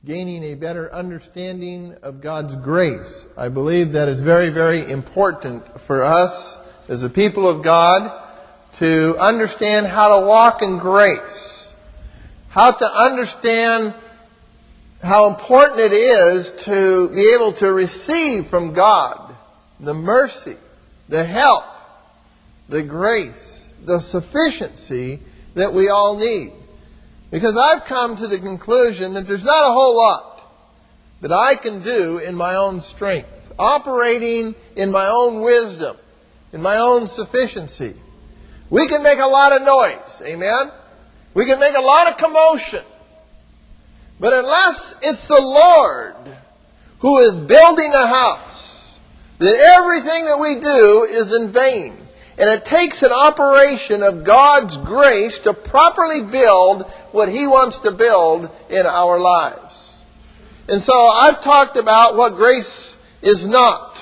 gaining a better understanding of God's grace. I believe that is very, very important for us as a people of God to understand how to walk in grace. How to understand how important it is to be able to receive from God the mercy, the help, the grace, the sufficiency that we all need. Because I've come to the conclusion that there's not a whole lot that I can do in my own strength, operating in my own wisdom, in my own sufficiency. We can make a lot of noise, amen? We can make a lot of commotion. But unless it's the Lord who is building a house, then everything that we do is in vain. And it takes an operation of God's grace to properly build what He wants to build in our lives. And so I've talked about what grace is not.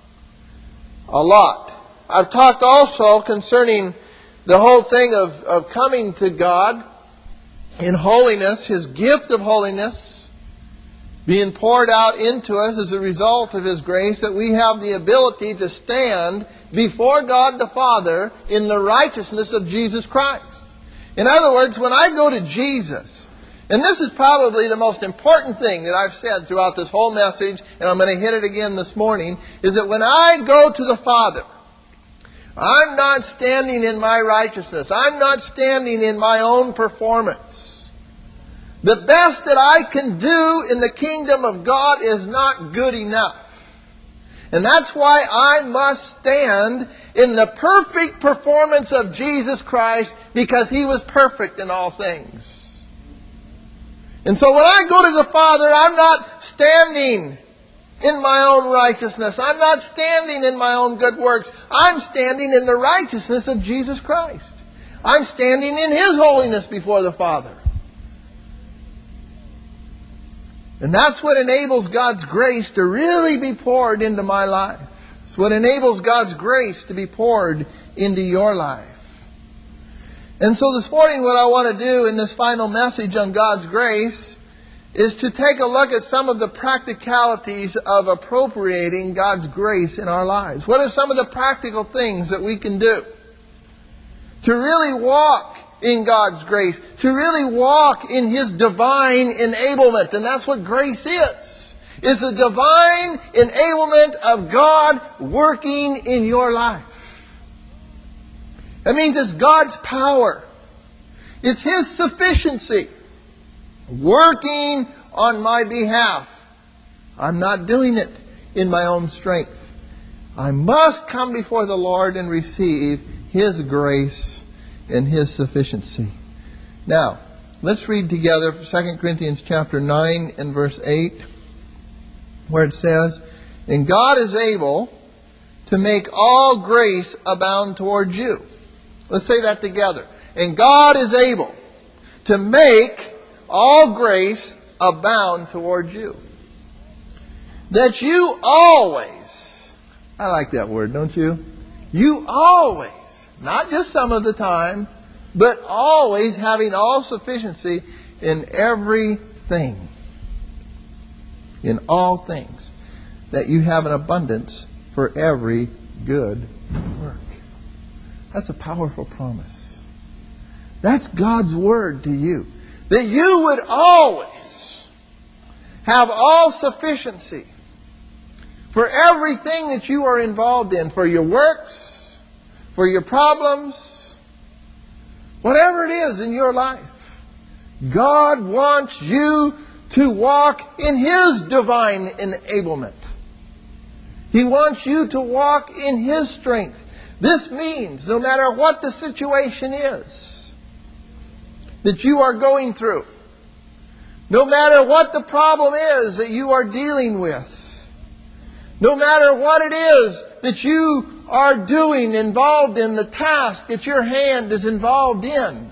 A lot. I've talked also concerning the whole thing of coming to God in holiness, His gift of holiness, being poured out into us as a result of His grace, that we have the ability to stand before God the Father in the righteousness of Jesus Christ. In other words, when I go to Jesus, and this is probably the most important thing that I've said throughout this whole message, and I'm going to hit it again this morning, is that when I go to the Father, I'm not standing in my righteousness. I'm not standing in my own performance. The best that I can do in the kingdom of God is not good enough. And that's why I must stand in the perfect performance of Jesus Christ, because He was perfect in all things. And so when I go to the Father, I'm not standing in my own righteousness. I'm not standing in my own good works. I'm standing in the righteousness of Jesus Christ. I'm standing in His holiness before the Father. And that's what enables God's grace to really be poured into my life. It's what enables God's grace to be poured into your life. And so this morning, what I want to do in this final message on God's grace is to take a look at some of the practicalities of appropriating God's grace in our lives. What are some of the practical things that we can do to really walk in God's grace, to really walk in His divine enablement? And that's what grace is the divine enablement of God working in your life. That means it's God's power. It's His sufficiency working on my behalf. I'm not doing it in my own strength. I must come before the Lord and receive His grace and His sufficiency. Now, let's read together 2 Corinthians chapter 9 and verse 8, where it says, "And God is able to make all grace abound towards you." Let's say that together. And God is able to make all grace abound towards you, that you always, I like that word, don't you? You always, not just some of the time, but always having all sufficiency in everything. In all things. That you have an abundance for every good work. That's a powerful promise. That's God's word to you. That you would always have all sufficiency for everything that you are involved in. For your works, for your problems, whatever it is in your life. God wants you to walk in His divine enablement. He wants you to walk in His strength. This means no matter what the situation is that you are going through, no matter what the problem is that you are dealing with, no matter what it is that you are doing, involved in, the task that your hand is involved in,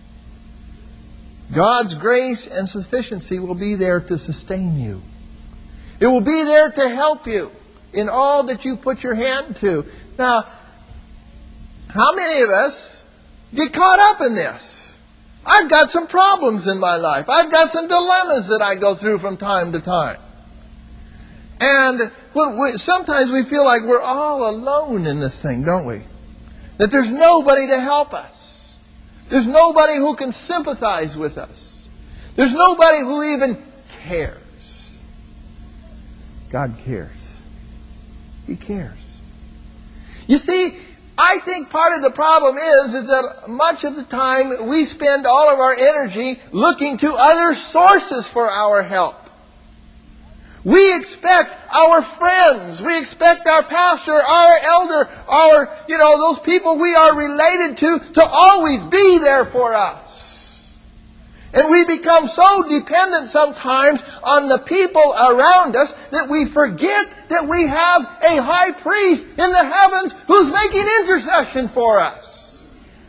God's grace and sufficiency will be there to sustain you. It will be there to help you in all that you put your hand to. Now, how many of us get caught up in this? I've got some problems in my life. I've got some dilemmas that I go through from time to time. And sometimes we feel like we're all alone in this thing, don't we? That there's nobody to help us. There's nobody who can sympathize with us. There's nobody who even cares. God cares. He cares. You see, I think part of the problem is that much of the time we spend all of our energy looking to other sources for our help. We expect our friends, we expect our pastor, our elder, those people we are related to always be there for us. And we become so dependent sometimes on the people around us that we forget that we have a high priest in the heavens who's making intercession for us.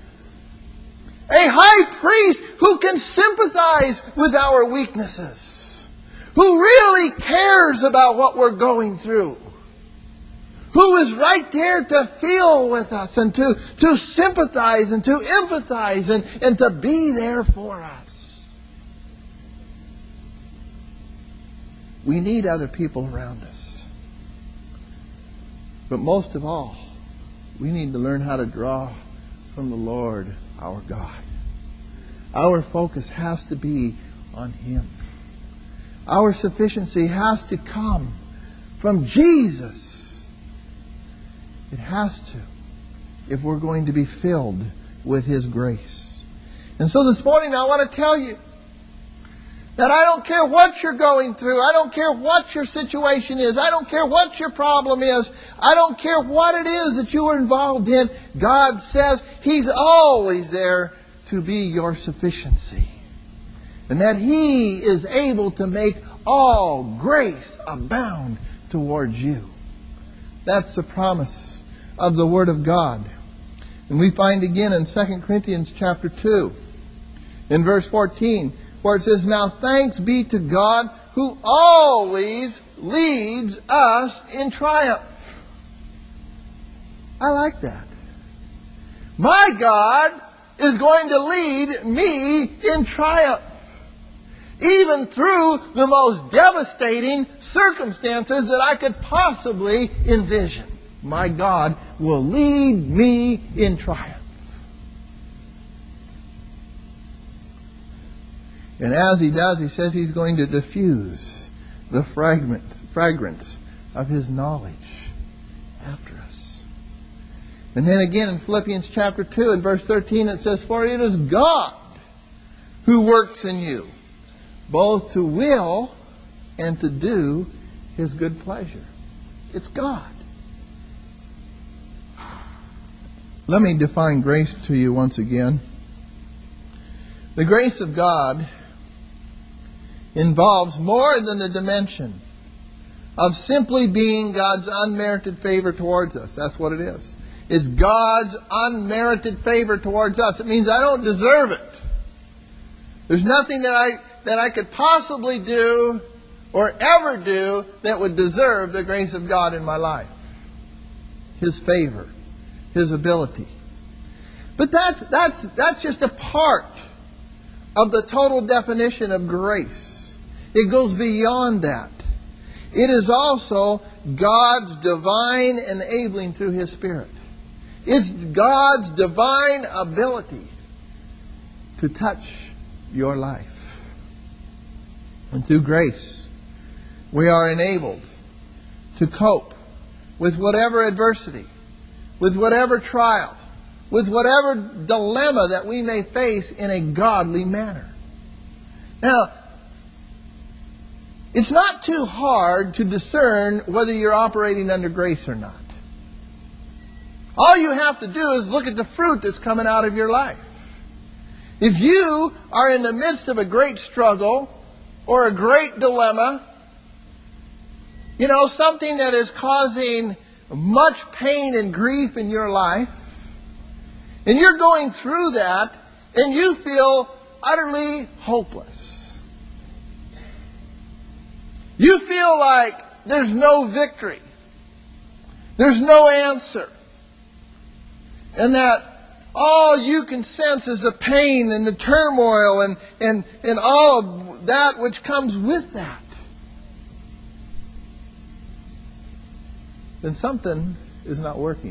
A high priest who can sympathize with our weaknesses, who really cares about what we're going through, who is right there to feel with us and to sympathize and to empathize and to be there for us. We need other people around us. But most of all, we need to learn how to draw from the Lord our God. Our focus has to be on Him. Our sufficiency has to come from Jesus. It has to, if we're going to be filled with His grace. And so this morning I want to tell you that I don't care what you're going through. I don't care what your situation is. I don't care what your problem is. I don't care what it is that you are involved in. God says He's always there to be your sufficiency. And that He is able to make all grace abound towards you. That's the promise of the Word of God. And we find again in 2 Corinthians chapter 2, in verse 14, where it says, "Now thanks be to God who always leads us in triumph." I like that. My God is going to lead me in triumph. Even through the most devastating circumstances that I could possibly envision. My God will lead me in triumph. And as He does, He says He's going to diffuse the fragrance of His knowledge after us. And then again in Philippians chapter 2 and verse 13 it says, "For it is God who works in you, both to will and to do His good pleasure." It's God. Let me define grace to you once again. The grace of God involves more than the dimension of simply being God's unmerited favor towards us. That's what it is. It's God's unmerited favor towards us. It means I don't deserve it. There's nothing that I could possibly do or ever do that would deserve the grace of God in my life. His favor, His ability. But that's just a part of the total definition of grace. It goes beyond that. It is also God's divine enabling through His Spirit. It's God's divine ability to touch your life. And through grace, we are enabled to cope with whatever adversity, with whatever trial, with whatever dilemma that we may face in a godly manner. Now, it's not too hard to discern whether you're operating under grace or not. All you have to do is look at the fruit that's coming out of your life. If you are in the midst of a great struggle or a great dilemma, something that is causing much pain and grief in your life, and you're going through that, and you feel utterly hopeless. You feel like there's no victory. There's no answer. And that all you can sense is the pain and the turmoil and all of that which comes with that, then something is not working.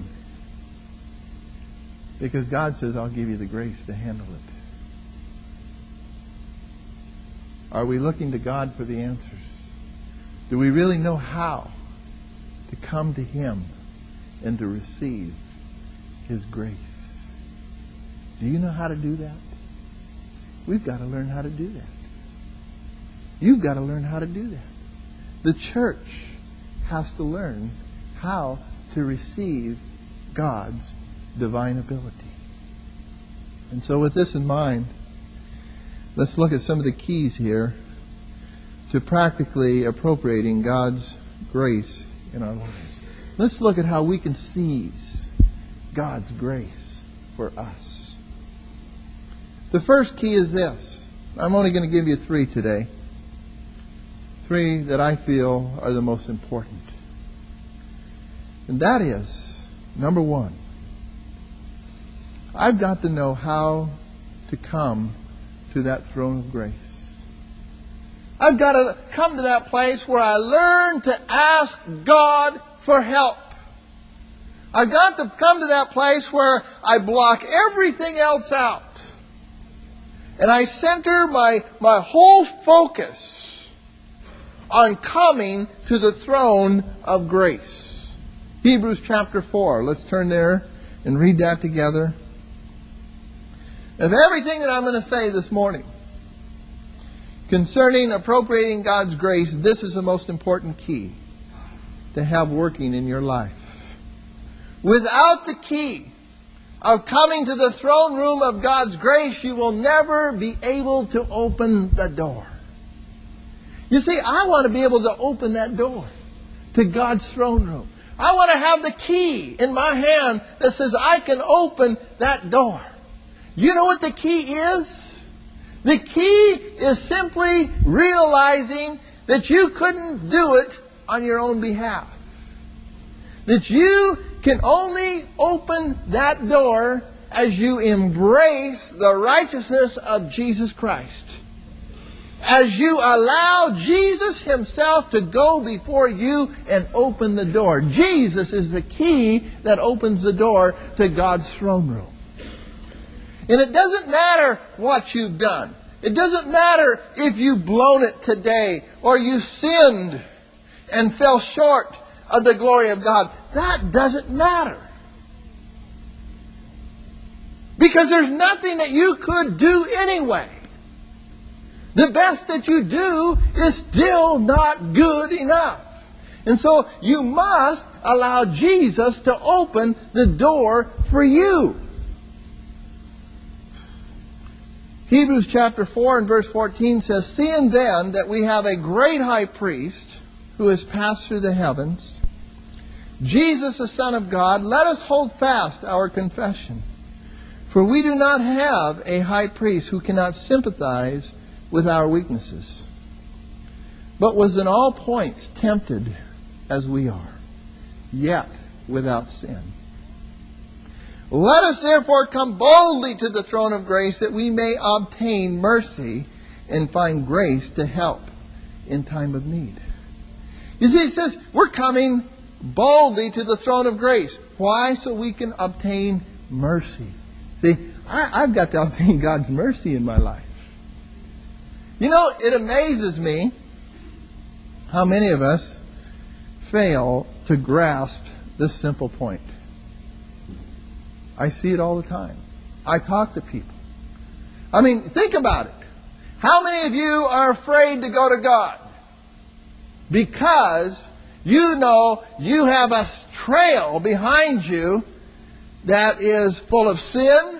Because God says, I'll give you the grace to handle it. Are we looking to God for the answers? Do we really know how to come to Him and to receive His grace? Do you know how to do that? We've got to learn how to do that. You've got to learn how to do that. The church has to learn how to receive God's divine ability. And so with this in mind, let's look at some of the keys here to practically appropriating God's grace in our lives. Let's look at how we can seize God's grace for us. The first key is this. I'm only going to give you 3 today. 3 that I feel are the most important. And that is, number 1, I've got to know how to come to that throne of grace. I've got to come to that place where I learn to ask God for help. I've got to come to that place where I block everything else out. And I center my whole focus on coming to the throne of grace. Hebrews chapter 4. Let's turn there and read that together. Of everything that I'm going to say this morning concerning appropriating God's grace, this is the most important key to have working in your life. Without the key of coming to the throne room of God's grace, you will never be able to open the door. You see, I want to be able to open that door to God's throne room. I want to have the key in my hand that says I can open that door. You know what the key is? The key is simply realizing that you couldn't do it on your own behalf. That you can only open that door as you embrace the righteousness of Jesus Christ. As you allow Jesus Himself to go before you and open the door. Jesus is the key that opens the door to God's throne room. And it doesn't matter what you've done. It doesn't matter if you've blown it today or you sinned and fell short of the glory of God. That doesn't matter. Because there's nothing that you could do anyway. The best that you do is still not good enough. And so you must allow Jesus to open the door for you. Hebrews chapter 4 and verse 14 says, "Seeing then that we have a great high priest who has passed through the heavens, Jesus the Son of God, let us hold fast our confession. For we do not have a high priest who cannot sympathize with our weaknesses, but was in all points tempted as we are, yet without sin. Let us therefore come boldly to the throne of grace that we may obtain mercy and find grace to help in time of need." You see, it says we're coming boldly to the throne of grace. Why? So we can obtain mercy. See, I've got to obtain God's mercy in my life. You know, it amazes me how many of us fail to grasp this simple point. I see it all the time. I talk to people. I mean, think about it. How many of you are afraid to go to God? Because you know you have a trail behind you that is full of sin,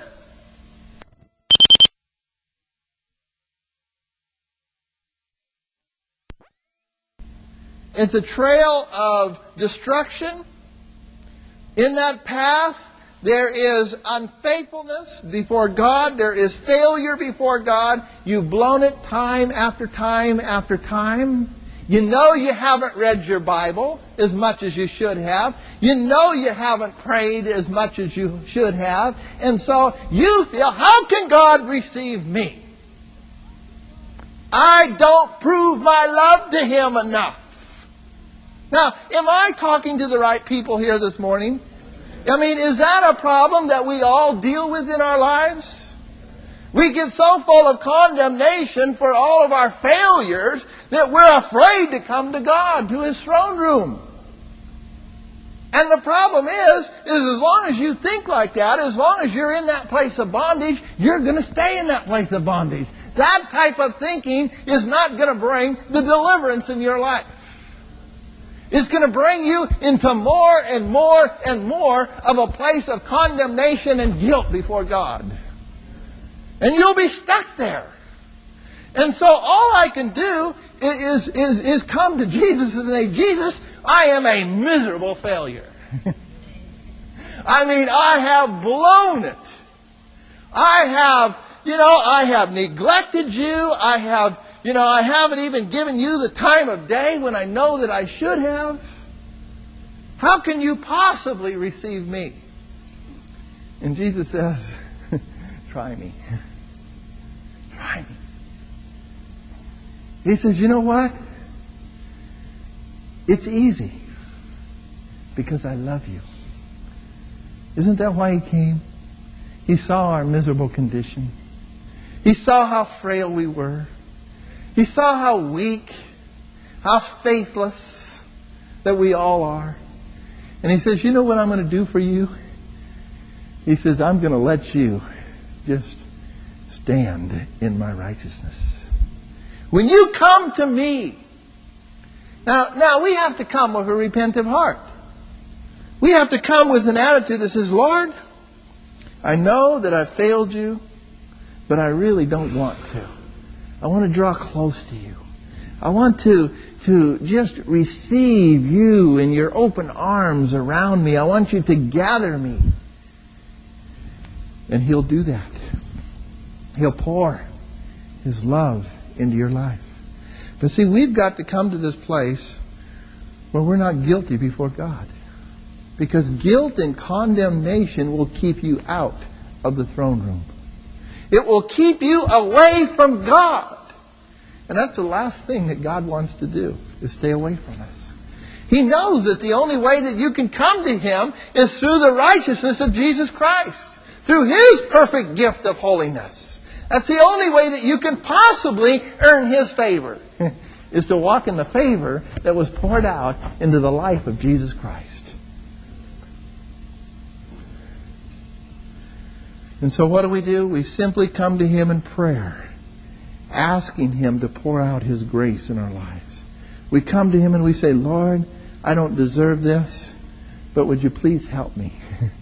it's a trail of destruction. In that path, there is unfaithfulness before God. There is failure before God. You've blown it time after time after time. You know you haven't read your Bible as much as you should have. You know you haven't prayed as much as you should have. And so you feel, how can God receive me? I don't prove my love to Him enough. Now, am I talking to the right people here this morning? I mean, is that a problem that we all deal with in our lives? We get so full of condemnation for all of our failures that we're afraid to come to God, to His throne room. And the problem is as long as you think like that, as long as you're in that place of bondage, you're going to stay in that place of bondage. That type of thinking is not going to bring the deliverance in your life. It's going to bring you into more and more and more of a place of condemnation and guilt before God. And you'll be stuck there. And so all I can do is come to Jesus and say, Jesus, I am a miserable failure. I mean, I have blown it. I have neglected you. I haven't even given you the time of day when I know that I should have. How can you possibly receive me? And Jesus says, try me. Try me. He says, you know what? It's easy. Because I love you. Isn't that why He came? He saw our miserable condition. He saw how frail we were. He saw how weak, how faithless that we all are. And He says, you know what I'm going to do for you? He says, I'm going to let you just stand in my righteousness. When you come to me. Now we have to come with a repentant heart. We have to come with an attitude that says, Lord, I know that I've failed you, but I really don't want to. I want to draw close to you. I want to just receive you in your open arms around me. I want you to gather me. And He'll do that. He'll pour His love into your life. But see, we've got to come to this place where we're not guilty before God. Because guilt and condemnation will keep you out of the throne room. It will keep you away from God. And that's the last thing that God wants to do, is stay away from us. He knows that the only way that you can come to Him is through the righteousness of Jesus Christ. Through His perfect gift of holiness. That's the only way that you can possibly earn His favor. Is to walk in the favor that was poured out into the life of Jesus Christ. And so what do? We simply come to Him in prayer, asking Him to pour out His grace in our lives. We come to Him and we say, Lord, I don't deserve this, but would you please help me?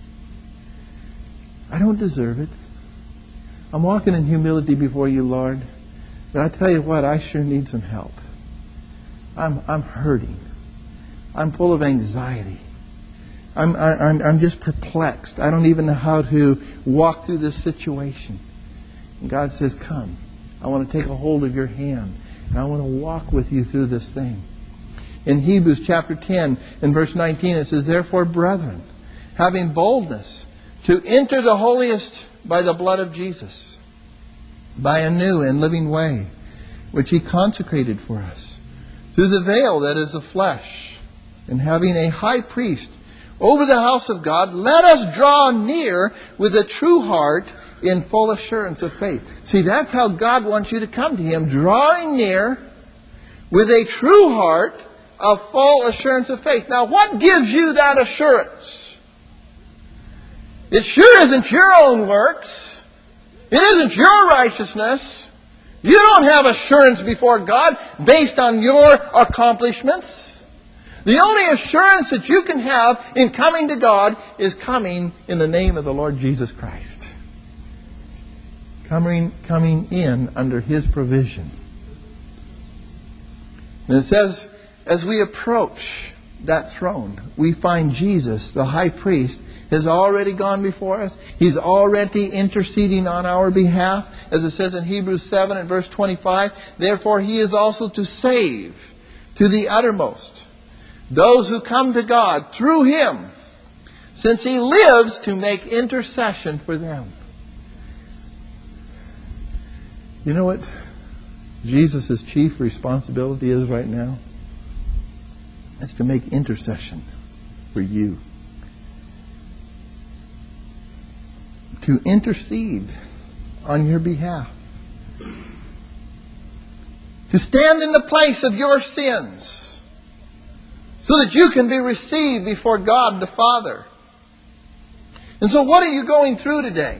I don't deserve it. I'm walking in humility before you, Lord. But I tell you what, I sure need some help. I'm hurting. I'm full of anxiety. I'm just perplexed. I don't even know how to walk through this situation. And God says, come. I want to take a hold of your hand. And I want to walk with you through this thing. In Hebrews chapter 10, in verse 19, it says, therefore, brethren, having boldness to enter the holiest by the blood of Jesus, by a new and living way, which He consecrated for us, through the veil that is the flesh, and having a high priest over the house of God, let us draw near with a true heart in full assurance of faith. See, that's how God wants you to come to Him, drawing near with a true heart of full assurance of faith. Now, what gives you that assurance? It sure isn't your own works. It isn't your righteousness. You don't have assurance before God based on your accomplishments. The only assurance that you can have in coming to God is coming in the name of the Lord Jesus Christ. Coming in under His provision. And it says, as we approach that throne, we find Jesus, the high priest, has already gone before us. He's already interceding on our behalf. As it says in Hebrews 7 and verse 25, therefore He is also to save to the uttermost. Those who come to God through Him, since He lives to make intercession for them. You know what Jesus' chief responsibility is right now? It's to make intercession for you. To intercede on your behalf. To stand in the place of your sins so that you can be received before God the Father. And so what are you going through today?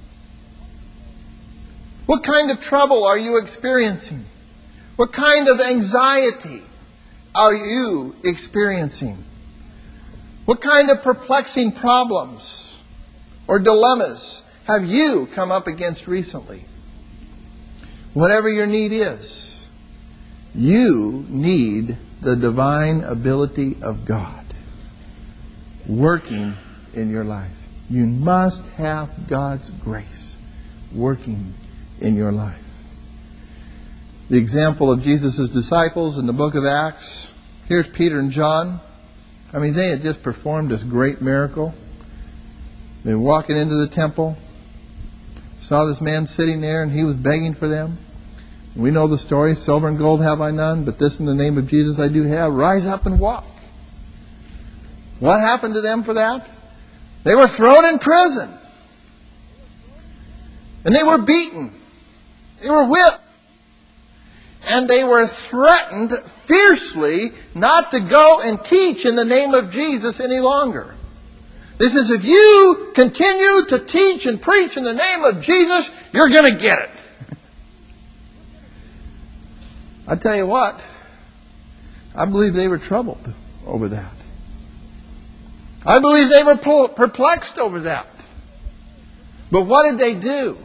What kind of trouble are you experiencing? What kind of anxiety are you experiencing? What kind of perplexing problems or dilemmas have you come up against recently? Whatever your need is, you need the divine ability of God working in your life. You must have God's grace working in your life. The example of Jesus' disciples in the book of Acts. Here's Peter and John. I mean, they had just performed this great miracle. They were walking into the temple, saw this man sitting there, and he was begging for them. We know the story. Silver and gold have I none, but this in the name of Jesus I do have. Rise up and walk. What happened to them for that? They were thrown in prison. And they were beaten. They were whipped. And they were threatened fiercely not to go and teach in the name of Jesus any longer. This is, if you continue to teach and preach in the name of Jesus, you're going to get it. I tell you what, I believe they were troubled over that. I believe they were perplexed over that. But what did they do?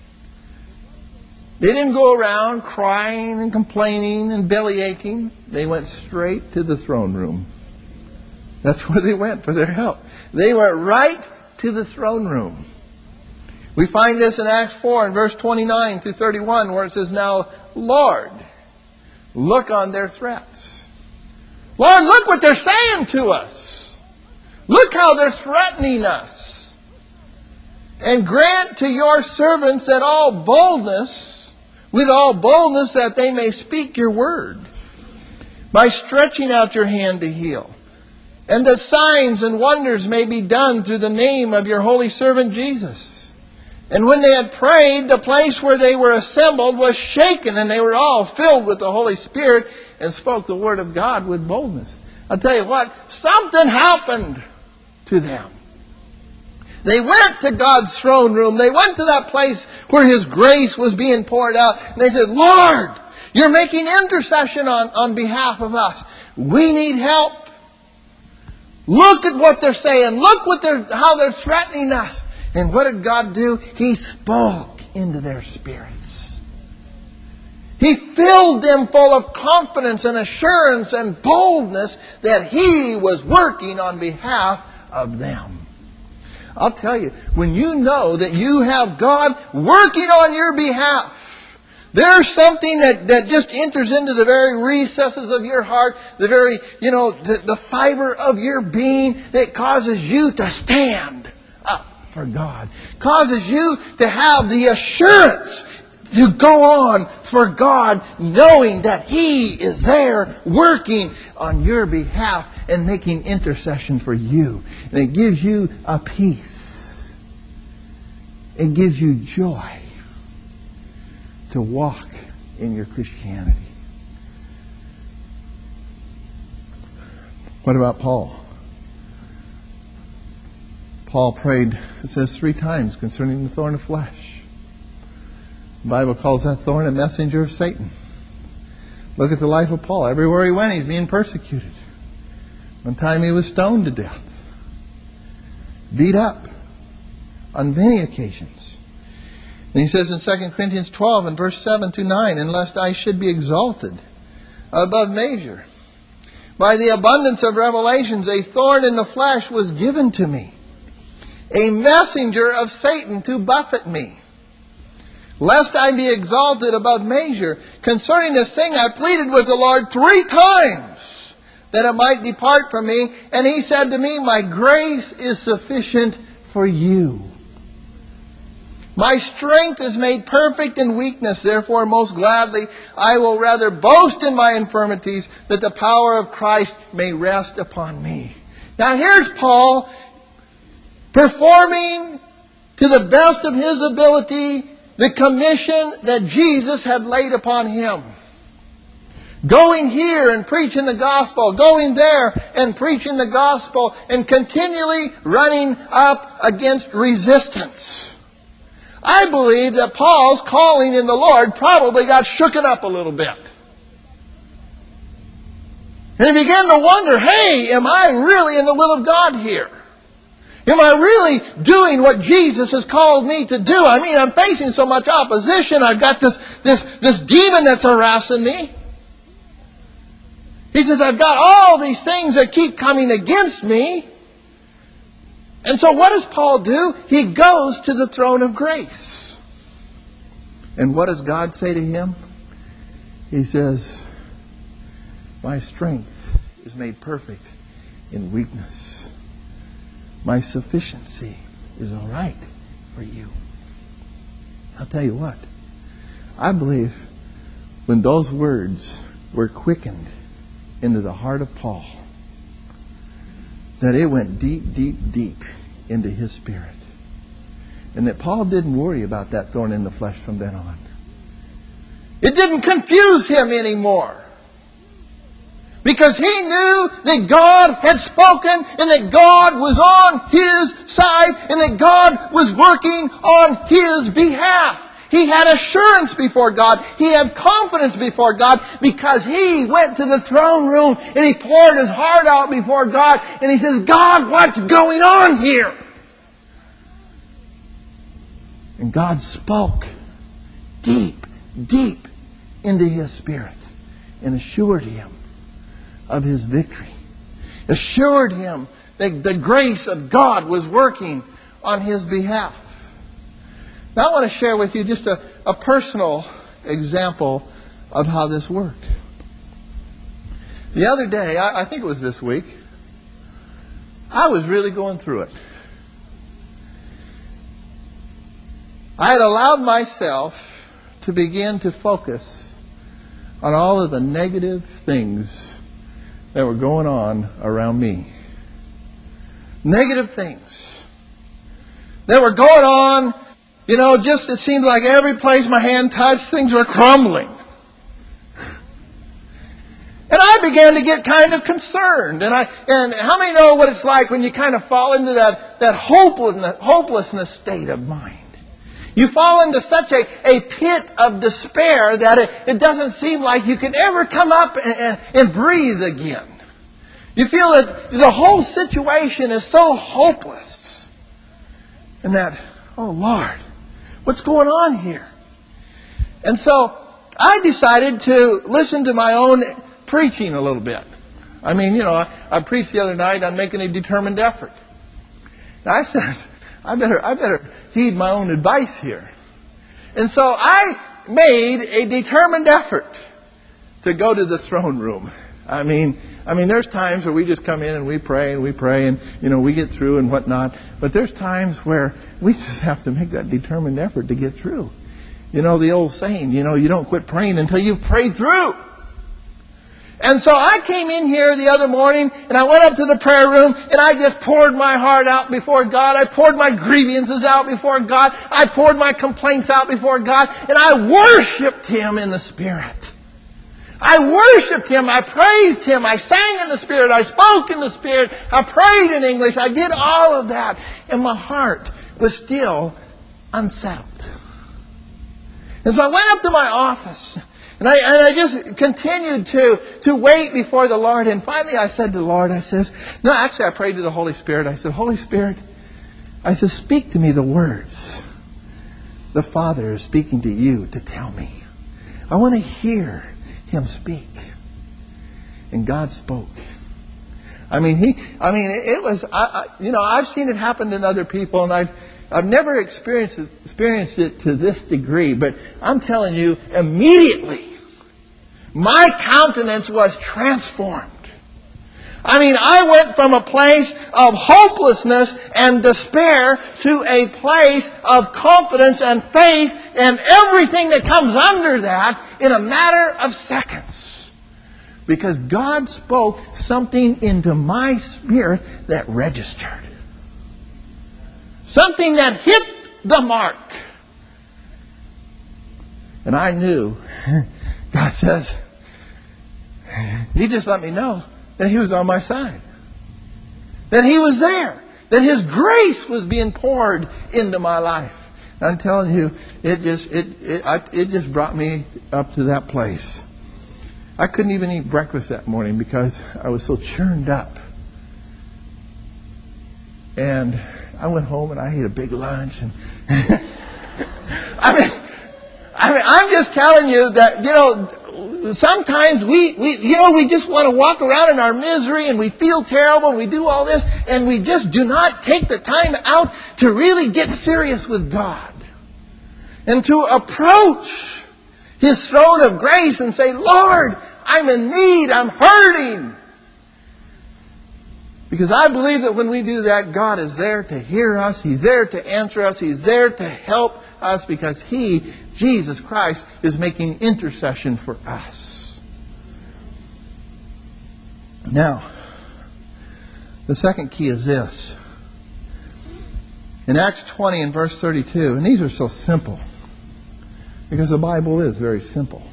They didn't go around crying and complaining and bellyaching. They went straight to the throne room. That's where they went for their help. They went right to the throne room. We find this in Acts 4 in verse 29 through 31 where it says, "Now, Lord, look on their threats." Lord, look what they're saying to us. Look how they're threatening us. "And grant to your servants that all boldness, with all boldness that they may speak your word, by stretching out your hand to heal. And that signs and wonders may be done through the name of your holy servant Jesus." And when they had prayed, the place where they were assembled was shaken, and they were all filled with the Holy Spirit and spoke the word of God with boldness. I'll tell you what, something happened to them. They went to God's throne room. They went to that place where His grace was being poured out. And they said, "Lord, you're making intercession on behalf of us. We need help. Look at what they're saying. Look how they're threatening us." And what did God do? He spoke into their spirits. He filled them full of confidence and assurance and boldness that He was working on behalf of them. I'll tell you, when you know that you have God working on your behalf, there's something that just enters into the very recesses of your heart, the very, the fiber of your being that causes you to stand up for God. Causes you to have the assurance to go on for God, knowing that He is there working on your behalf and making intercession for you. And it gives you a peace. It gives you joy to walk in your Christianity. What about Paul? Paul prayed, it says 3 times, concerning the thorn of flesh. The Bible calls that thorn a messenger of Satan. Look at the life of Paul. Everywhere he went, he's being persecuted. One time he was stoned to death. Beat up on many occasions. And he says in 2 Corinthians 12 and verse 7 to 9, "And lest I should be exalted above measure, by the abundance of revelations, a thorn in the flesh was given to me, a messenger of Satan to buffet me, lest I be exalted above measure. Concerning this thing I pleaded with the Lord 3 times, that it might depart from me. And He said to me, my grace is sufficient for you. My strength is made perfect in weakness. Therefore, most gladly, I will rather boast in my infirmities, that the power of Christ may rest upon me. Now here's Paul performing to the best of his ability the commission that Jesus had laid upon him. Going here and preaching the gospel, going there and preaching the gospel, and continually running up against resistance. I believe that Paul's calling in the Lord probably got shooken up a little bit. And he began to wonder, hey, am I really in the will of God here? Am I really doing what Jesus has called me to do? I mean, I'm facing so much opposition. I've got this demon that's harassing me. He says, I've got all these things that keep coming against me. And so what does Paul do? He goes to the throne of grace. And what does God say to him? He says, my strength is made perfect in weakness. My sufficiency is all right for you. I'll tell you what. I believe when those words were quickened into the heart of Paul, that it went deep, deep, deep into his spirit. And that Paul didn't worry about that thorn in the flesh from then on. It didn't confuse him anymore. Because he knew that God had spoken and that God was on his side and that God was working on his behalf. He had assurance before God. He had confidence before God because he went to the throne room and he poured his heart out before God and he says, God, what's going on here? And God spoke deep, deep into his spirit and assured him of his victory. Assured him that the grace of God was working on his behalf. Now I want to share with you just a personal example of how this worked. The other day, I think it was this week, I was really going through it. I had allowed myself to begin to focus on all of the negative things that were going on around me. Negative things that were going on. You know, just it seemed like every place my hand touched, things were crumbling. And I began to get kind of concerned. And how many know what it's like when you kind of fall into that hopelessness state of mind? You fall into such a pit of despair that it doesn't seem like you can ever come up and breathe again. You feel that the whole situation is so hopeless. And that, oh Lord, what's going on here? And so I decided to listen to my own preaching a little bit. I mean, you know, I preached the other night on making a determined effort. And I said, I better heed my own advice here. And so I made a determined effort to go to the throne room. I mean, there's times where we just come in and we pray and, you know, we get through and whatnot. But there's times where we just have to make that determined effort to get through. You know, the old saying, you know, you don't quit praying until you've prayed through. And so I came in here the other morning and I went up to the prayer room and I just poured my heart out before God. I poured my grievances out before God. I poured my complaints out before God. And I worshiped Him in the Spirit. I worshiped Him. I praised Him. I sang in the Spirit. I spoke in the Spirit. I prayed in English. I did all of that. And my heart was still unsettled. And so I went up to my office. And I just continued to wait before the Lord. And finally I said to the Lord, I prayed to the Holy Spirit. I said, Holy Spirit, I said, speak to me the words the Father is speaking to you to tell me. I want to hear Him speak. And God spoke. It was, I've seen it happen in other people, and I've never experienced it to this degree, but I'm telling you, immediately, my countenance was transformed. I mean, I went from a place of hopelessness and despair to a place of confidence and faith and everything that comes under that in a matter of seconds. Because God spoke something into my spirit that registered. Something that hit the mark. And I knew, God says, He just let me know that He was on my side. That He was there. That His grace was being poured into my life. And I'm telling you, it just brought me up to that place. I couldn't even eat breakfast that morning because I was so churned up. And I went home and I ate a big lunch. And I mean, I'm just telling you that, sometimes we just want to walk around in our misery and we feel terrible and we do all this and we just do not take the time out to really get serious with God and to approach His throne of grace and say, Lord, I'm in need, I'm hurting. Because I believe that when we do that, God is there to hear us. He's there to answer us. He's there to help us because He, Jesus Christ, is making intercession for us. Now, the second key is this. In Acts 20 and verse 32, and these are so simple because the Bible is very simple.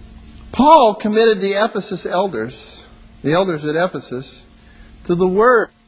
Paul committed the Ephesus elders, the elders at Ephesus, to the Word